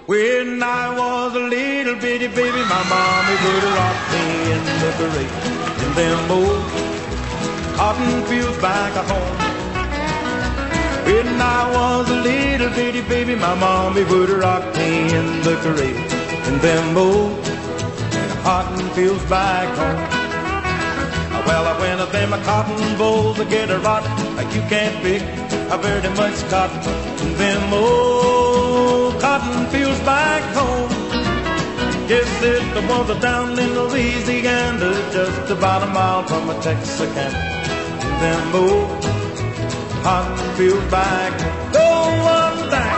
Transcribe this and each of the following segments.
When I was a little bitty baby, my mommy would rock me in the parade in them old cotton fields back at home. When I was a little bitty baby, my mommy would rock me in the parade in them old cotton fields back home. Well, I went to them cotton bowls to get a rot like you can't pick very much cotton in them old cotton fields back home. Yes, it was down in Louisiana, just about a mile from a Texarkana. In them old cotton fields back home. Go on back.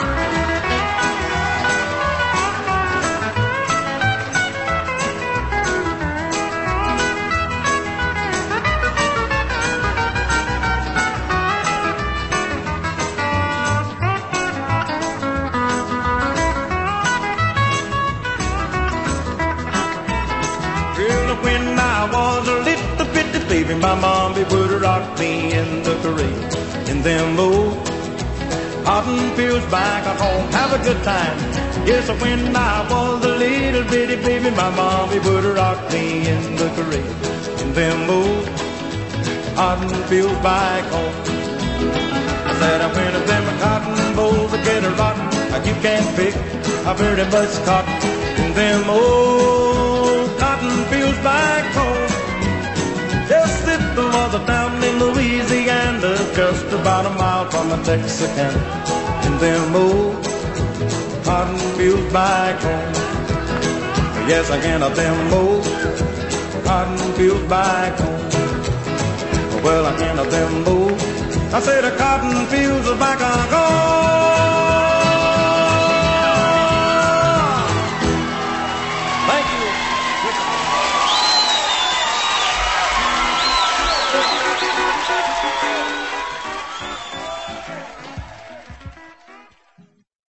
When I was a little bitty baby, my mommy would rock me in the parade in them old cotton fields back at home. Have a good time. Yes, when I was a little bitty baby, my mommy would rock me in the parade in them old cotton fields back home. I said I went to them cotton bowls to get a rock like you can't pick very much cotton in them old cotton fields back home. Just it was down in Louisiana, just about a mile from the Texarkana. In them old cotton fields back home. Yes, again, them old cotton fields back home. Well, again, them old, I say the cotton fields are back home.